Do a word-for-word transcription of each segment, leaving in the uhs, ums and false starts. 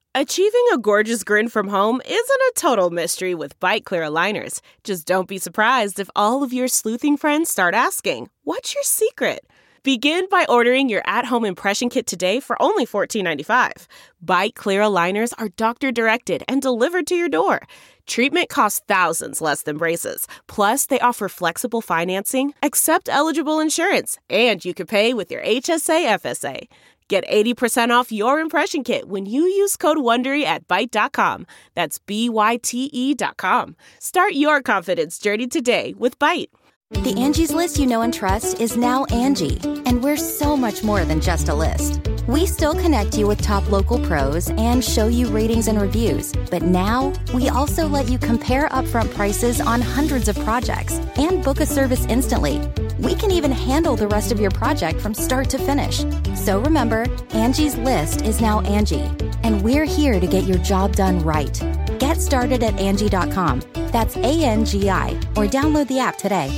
Achieving a gorgeous grin from home isn't a total mystery with Byte Clear aligners. Just don't be surprised if all of your sleuthing friends start asking, "What's your secret?" Begin by ordering your at-home impression kit today for only fourteen ninety-five. Byte Clear aligners are doctor-directed and delivered to your door. Treatment costs thousands less than braces. Plus, they offer flexible financing, accept eligible insurance, and you can pay with your H S A F S A. Get eighty percent off your impression kit when you use code WONDERY at byte dot com. That's B Y T E dot com. Start your confidence journey today with Byte. The Angie's List you know and trust is now Angie, and we're so much more than just a list. We still connect you with top local pros and show you ratings and reviews, but now we also let you compare upfront prices on hundreds of projects and book a service instantly. We can even handle the rest of your project from start to finish. So remember, Angie's List is now Angie, and we're here to get your job done right. Get started at Angie dot com. That's A N G I, or download the app today.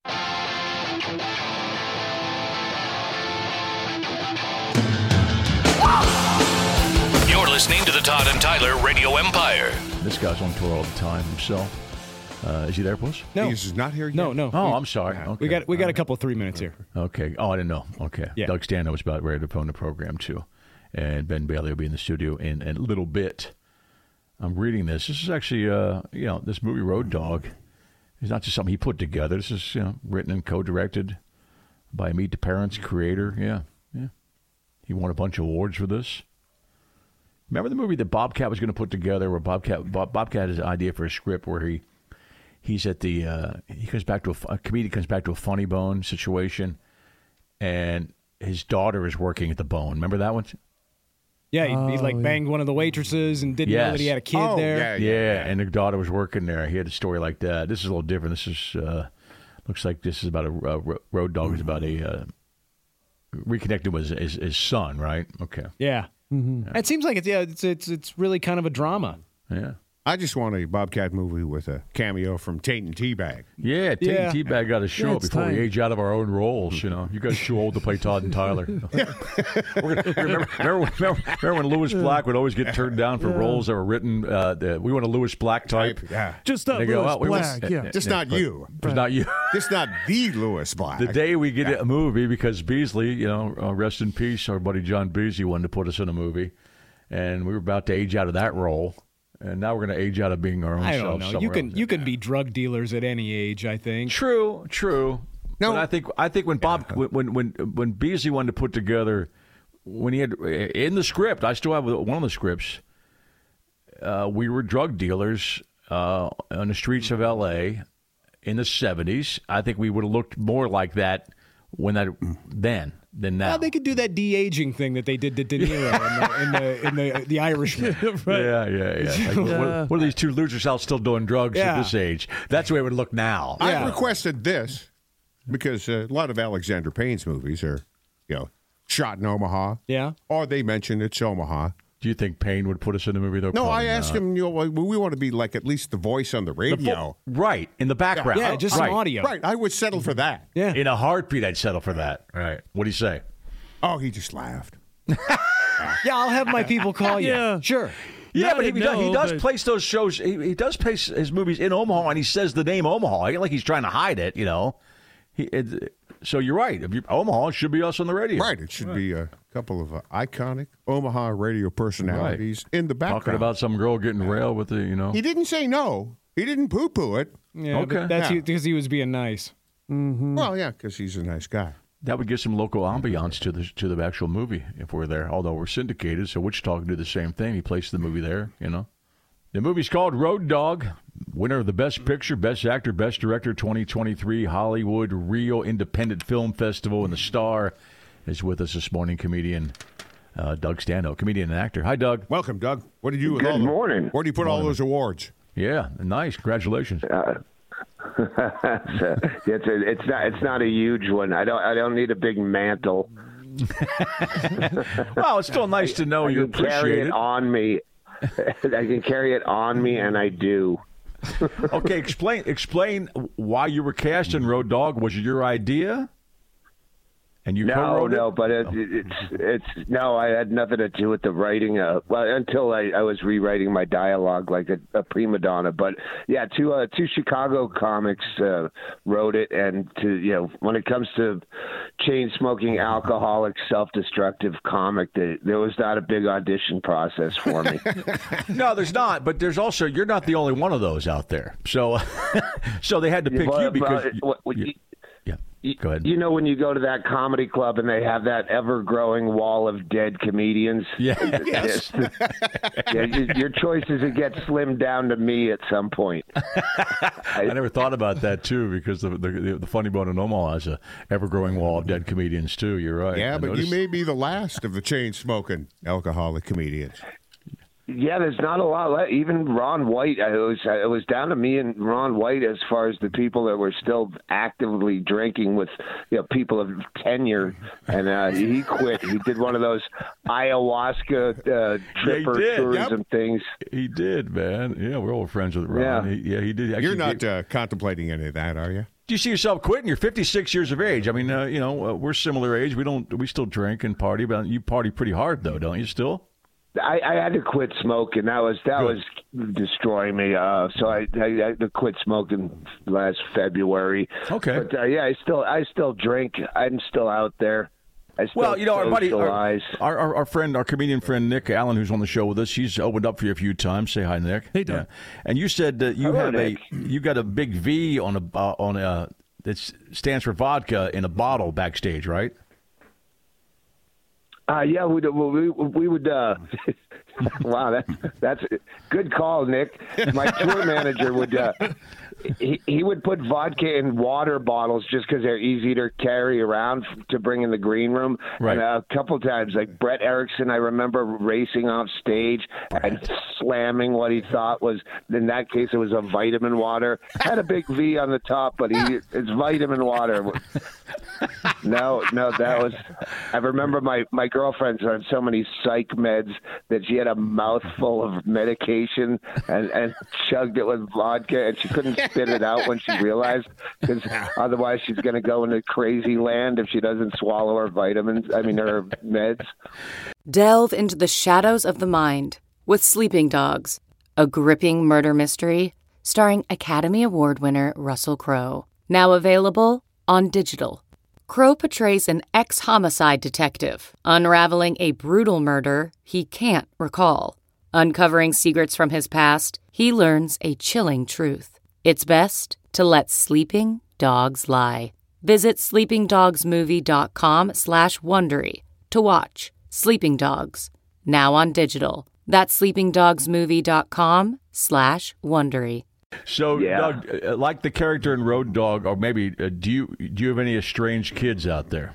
You're listening to the Todd and Tyler Radio Empire. This guy's on tour all the time himself. Uh, is he there, Puss? No, He's not here yet? no, no. Oh, We- I'm sorry. Okay. We got we got All a couple of three minutes here. right. Okay. Oh, I didn't know. Okay. Yeah. Doug Stanhope was about ready to phone the program, too. And Ben Bailey will be in the studio in, in a little bit. I'm reading this. This is actually, uh, you know, this movie Road Dogg is not just something he put together. This is, you know, written and co-directed by Meet the Parents, creator. Yeah, yeah. He won a bunch of awards for this. Remember the movie that Bobcat was going to put together, where Bobcat Bob, Bobcat has an idea for a script where he he's at the uh, he comes back to a, a comedian comes back to a Funny Bone situation, and his daughter is working at the Bone. Remember that one? Yeah, he, he like Oh, banged one of the waitresses and didn't know Yes. that he had a kid Oh, there. yeah, Yeah, and the daughter was working there. He had a story like that. This is a little different. This is uh, looks like this is about a uh, Ro- Road Dogg is about a uh, reconnected with his, his, his son, right? Okay. Yeah. It seems like it's yeah, it's it's it's really kind of a drama. Yeah. I just want a Bobcat movie with a cameo from Tate and Teabag. Yeah, Tate Yeah. and Teabag got to show Yeah, up it's before we time. age out of our own roles. You know, you guys are too old to play Todd and Tyler. We're gonna, remember, remember, when- remember, remember when Lewis Black would always get turned down for roles that were written? Uh, the, we want a Lewis Black type. Yeah. Just not They go, Lewis "Oh, we want- Black. Yeah. Just Yeah, not but- you. It's not you. Just not the Lewis Black. The day we get a movie, because Beasley, you know, uh, rest in peace, our buddy John Beasley wanted to put us in a movie, and we were about to age out of that role, and now we're going to age out of being our own I selves. don't know. You somewhere can else. you can be drug dealers at any age, I think. True, true. No. But I think I think when Bob when when when Beasley wanted to put together when he had in the script, I still have one of the scripts. Uh, we were drug dealers uh, on the streets of L A in the seventies. I think we would have looked more like that when that then than now. Well, they could do that de-aging thing that they did to De Niro in the in the, in the, the Irishman. Yeah, yeah, yeah. Like, Yeah. What, what are these two losers out still doing drugs Yeah. at this age? That's the way it would look now. Yeah. I requested this because uh, a lot of Alexander Payne's movies are, you know, shot in Omaha. Yeah. Or they mention it's Omaha. Do you think Payne would put us in the movie though? No, Probably I asked not. him, you know, like, we want to be like at least the voice on the The vo- radio. right, in the background. Yeah, just right. some audio. Right, I would settle for that. Yeah. In a heartbeat, I'd settle for that. Right. What do you say? Oh, he just laughed. Yeah, I'll have my people call you. Yeah. Sure. Yeah, Not but he, a he does, he no, does but- place those shows. He, he does place his movies in Omaha, and he says the name Omaha. Ain't like he's trying to hide it, you know. He, it, so you're right. If you, Omaha should be us on the radio. Right, it should be a couple of uh, iconic Omaha radio personalities in the background. Talking about some girl getting railed with the, you know. He didn't say no. He didn't poo-poo it. Yeah, Okay. but that's Yeah. because he was being nice. Well, yeah, because he's a nice guy. That would give some local ambiance to the to the actual movie if we're there. Although we're syndicated, so Wichita can do the same thing. He placed the movie there, you know. The movie's called Road Dogg, winner of the Best Picture, Best Actor, Best Director twenty twenty-three Hollywood Real Independent Film Festival, and the star is with us this morning, comedian uh, Doug Stanhope, comedian and actor. Hi, Doug. Welcome, Doug. What did you with Good all the- morning. Where do you put all those awards? Yeah, nice. Congratulations. Uh, it's a, it's not it's not a huge one. I don't I don't need a big mantle. Well, it's still nice to know I you can carry appreciate it it. on me. I can carry it on me, and I do. Okay, explain explain why you were cast in Road Dogg. Was it your idea? And you No, co-wrote no, it? but it, Oh. it's it's no. I had nothing to do with the writing. Uh, well, until I, I was rewriting my dialogue like a, a prima donna. But yeah, two uh, two Chicago comics uh, wrote it, and to you know, when it comes to chain smoking, alcoholic, self destructive comic, they, there was not a big audition process for me. No, there's not. But there's also you're not the only one of those out there. So, so they had to pick Well, you because. well, well, you- you- yeah. Go ahead. You know, when you go to that comedy club and they have that ever-growing wall of dead comedians. Yeah. Yes. Yeah, your, your choice is to get slimmed down to me at some point. I never thought about that too, because the the, the Funny Bone in Omaha has a ever-growing wall of dead comedians too. You're right. Yeah, I but noticed. you may be the last of the chain-smoking alcoholic comedians. Yeah, there's not a lot left. Even Ron White, it was it was down to me and Ron White as far as the people that were still actively drinking with, you know, people of tenure, and uh, he quit. He did one of those ayahuasca uh, tripper did. tourism Yep. things. He did, man. Yeah, we're old friends with Ron. Yeah. He, yeah, he did. Actually, You're not gave- uh, contemplating any of that, are you? Do you see yourself quitting? You're fifty-six years of age. I mean, uh, you know, uh, we're similar age. We don't. We still drink and party, but you party pretty hard, though, don't you? Still. I, I had to quit smoking. That was that Good. was destroying me. Uh, so I, I, I had to quit smoking last February. Okay. But uh, yeah, I still I still drink. I'm still out there. I still Well, you know, our buddy, our, socialize. our, our, our friend, our comedian friend Nick Allen, who's on the show with us, he's opened up for you a few times. Say hi, Nick. Hey, Doug. And you said that you Hello, have Nick. a you got a big V on a uh, on a that stands for vodka in a bottle backstage, right? Uh, yeah, we we we would. Uh, wow, that that's a good call, Nick. My tour manager would. Uh, he, he would put vodka in water bottles just because they're easy to carry around to bring in the green room. Right. And a couple times, like Brett Erickson, I remember racing off stage and slamming what he thought was, in that case, it was a vitamin water. Had a big V on the top, but he it's vitamin water. No, no, that was. I remember my my girlfriend's on so many psych meds that she had a mouthful of medication and and chugged it with vodka, and she couldn't spit it out when she realized, because otherwise she's going to go into crazy land if she doesn't swallow her vitamins. I mean her meds. Delve into the shadows of the mind with Sleeping Dogs, a gripping murder mystery starring Academy Award winner Russell Crowe. Now available on digital. Crowe portrays an ex-homicide detective unraveling a brutal murder he can't recall. Uncovering secrets from his past, he learns a chilling truth. It's best to let sleeping dogs lie. Visit sleepingdogsmovie.com slash Wondery to watch Sleeping Dogs, now on digital. That's sleepingdogsmovie.com slash Wondery. So, Yeah. Doug, uh, like the character in Road Dogg, or maybe uh, do you do you have any estranged kids out there?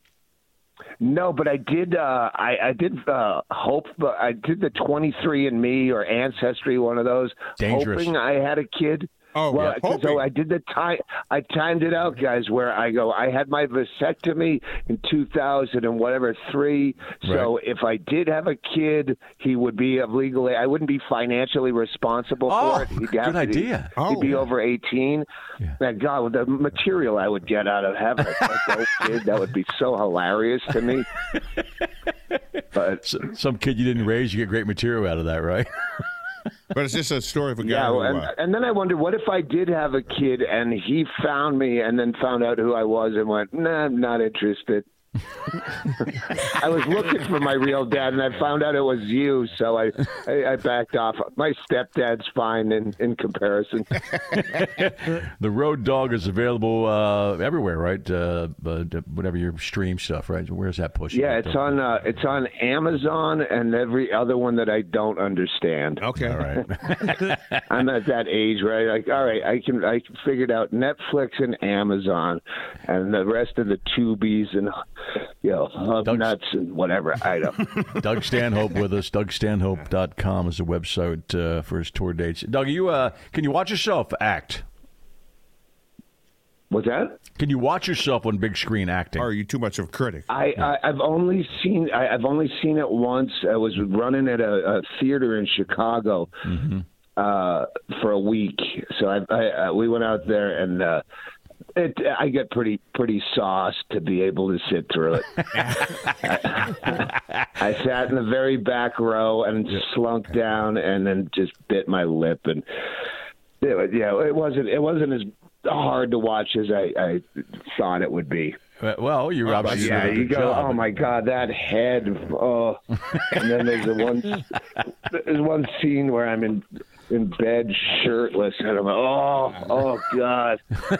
No, but I did. Uh, I, I did uh, hope. But I did the twenty-three and me or Ancestry, one of those, Dangerous. hoping I had a kid. Oh, well, yeah, 'cause hoping. I did the time. I timed it out, guys. Where I go, I had my vasectomy in two thousand and whatever three. So Right. if I did have a kid, he would be of legal age. I wouldn't be financially responsible Oh, for it. He'd good have to- idea. He'd be Oh. over eighteen. Yeah. Man, God, with the material I would get out of having a dope kid, that would be so hilarious to me. But So, some kid you didn't raise, you get great material out of that, right? But it's just a story of a guy yeah, who, and, uh, and then I wondered, what if I did have a kid and he found me and then found out who I was and went, nah, I'm not interested. I was looking for my real dad, and I found out it was you, so I, I, I backed off. My stepdad's fine in, in comparison. The Road Dogg is available uh, everywhere, right? Uh, but whatever your stream stuff, right? Where's that pushing? Yeah, it's on uh, it's on Amazon and every other one that I don't understand. okay. All right. I'm at that age where I like, all right, I can I can figure it out. Netflix and Amazon, and the rest of the Tubies and you know Hub Doug's- Nuts and whatever. I don't. Doug Stanhope with us. Doug Stanhope dot com is the website uh, for his tour dates. Doug, you uh, can you watch yourself act? What's that? Can you watch yourself on big screen acting? Or are you too much of a critic? I, I I've only seen I, I've only seen it once. I was running at a, a theater in Chicago uh, for a week, so I, I, I we went out there and uh, It, I get pretty pretty sauced to be able to sit through it. I, I sat in the very back row and slunk down, and then just bit my lip. And it, was- yeah, it wasn't it wasn't as hard to watch as I, I thought it would be. Well, you're But obviously yeah, doing a you good go, job. oh my God, that head. Oh, and then there's the one there's one scene where I'm in in bed shirtless, and I'm like, oh, oh God.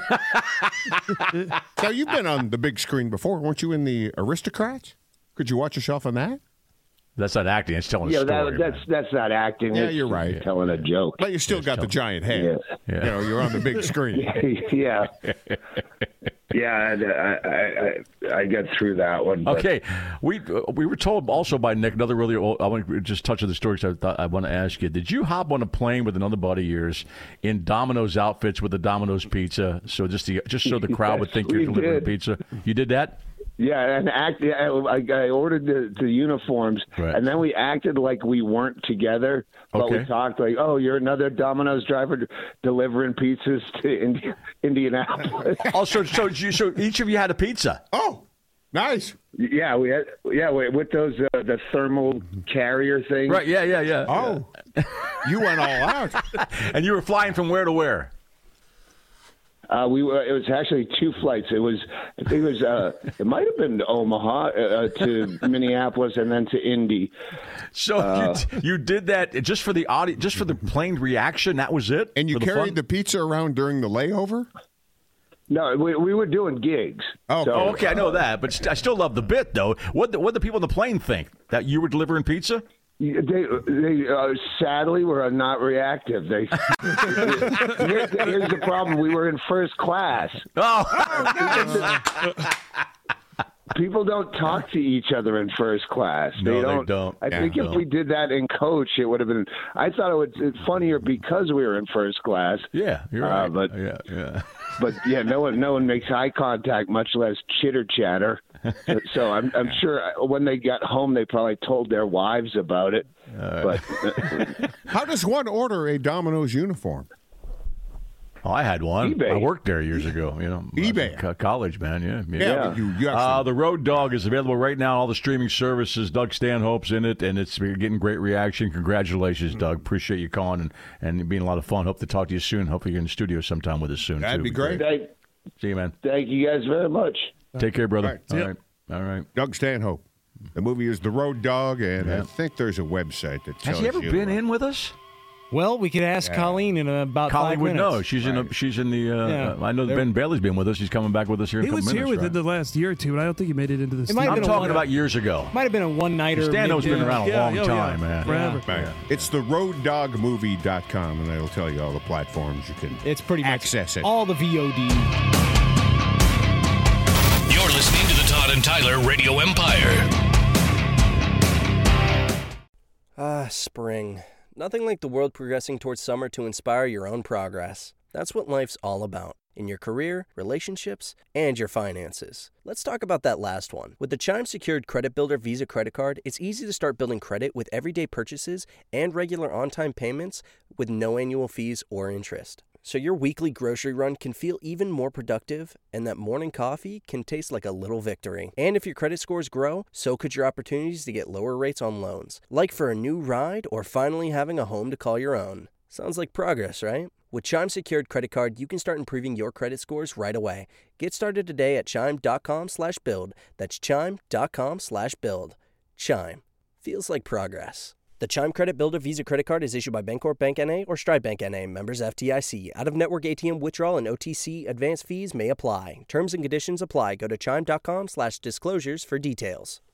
Now, you've been on the big screen before. Weren't you in the Aristocrats? Could you watch yourself in that? That's not acting. It's telling Yeah, a story. that, that's man. that's not acting. Yeah, It's you're right. Telling a joke. But you still got the giant head. Yeah. You know, you're on the big screen. yeah, yeah. and, uh, I, I I got through that one. But Okay, we uh, we were told also by Nick, another really old, I want to just touch on the story because I thought I want to ask you, did you hop on a plane with another buddy of yours in Domino's outfits with the Domino's pizza, so just the, just so the crowd would Yes, think you're we delivering did. pizza? You did that? Yeah, and act. I, I ordered the, the uniforms, Right. and then we acted like we weren't together. But Okay. we talked like, "Oh, you're another Domino's driver d- delivering pizzas to Indi- Indianapolis." Also, so you, so each of you had a pizza. Oh, nice. yeah, we had. Yeah, we, with those uh, the thermal carrier things. Right? Yeah, yeah, yeah. Oh, you went all out. And you were flying from where to where? Uh, we were. It was actually two flights. It was. I think it was. Uh, it might have been Omaha uh, to Minneapolis and then to Indy. So Uh, you, you did that just for the audio, just for the plane reaction. That was it. And you For the carried fun? the pizza around during the layover? No, we, we were doing gigs. Oh, Oh, okay, I know that, but st- I still love the bit though. What the, what the people on the plane think that you were delivering pizza? They, they uh, sadly were not reactive. They here's, here's the problem: we were in first class. Oh, People don't talk to each other in first class. No, they they don't. don't. I Yeah, think if don't. we did that in coach, it would have been. I thought it was it's funnier because we were in first class. yeah, you're Uh, right. but- yeah, yeah. But yeah, no one, no one makes eye contact, much less chitter chatter. So, so I'm, I'm sure when they got home, they probably told their wives about it. But How does one order a Domino's uniform? Oh, I had one. eBay. I worked there years ago. You know, eBay. co- college man. Yeah, Yeah, but you, you actually, Uh, the Road Dog is available right now. All the streaming services. Doug Stanhope's in it, and it's getting great reaction. Congratulations, Doug. Appreciate you calling and, and being a lot of fun. Hope to talk to you soon. Hopefully you're in the studio sometime with us soon. That'd too. be great. thank, See you, man. thank you guys very much. Take care, brother. All right. All right. All right. Doug Stanhope. The movie is The Road Dog, and I think there's a website that tells Has he ever you, been uh, in with us? Well, we could ask Yeah. Colleen in about Colleen five would minutes. know. She's in. A, she's in the. Uh, Yeah. uh, I know that There- Ben Bailey's been with us. He's coming back with us here in He a couple was here minutes. within right? the last year or two, but I don't think he made it into the It might have I'm been a talking one- about years ago. Might have been a one-nighter. Stanhope's been mid-dinner. around a Yeah, long yeah, time, yeah. man. Forever. Right. It's the road dog movie dot com, and it'll tell you all the platforms you can It's pretty much access it. all the V O D. You're listening to the Todd and Tyler Radio Empire. Ah, spring. Nothing like the world progressing towards summer to inspire your own progress. That's what life's all about. In your career, relationships, and your finances. Let's talk about that last one. With the Chime Secured Credit Builder Visa Credit Card, it's easy to start building credit with everyday purchases and regular on-time payments with no annual fees or interest. So your weekly grocery run can feel even more productive, and that morning coffee can taste like a little victory. And if your credit scores grow, so could your opportunities to get lower rates on loans. Like for a new ride or finally having a home to call your own. Sounds like progress, right? With Chime Secured Credit Card, you can start improving your credit scores right away. Get started today at chime.com slash build. That's chime.com slash build. Chime. Feels like progress. The Chime Credit Builder Visa Credit Card is issued by Bancorp Bank N A or Stride Bank N A, members F D I C. Out-of-network A T M withdrawal and O T C advance fees may apply. Terms and conditions apply. Go to chime.com slash disclosures for details.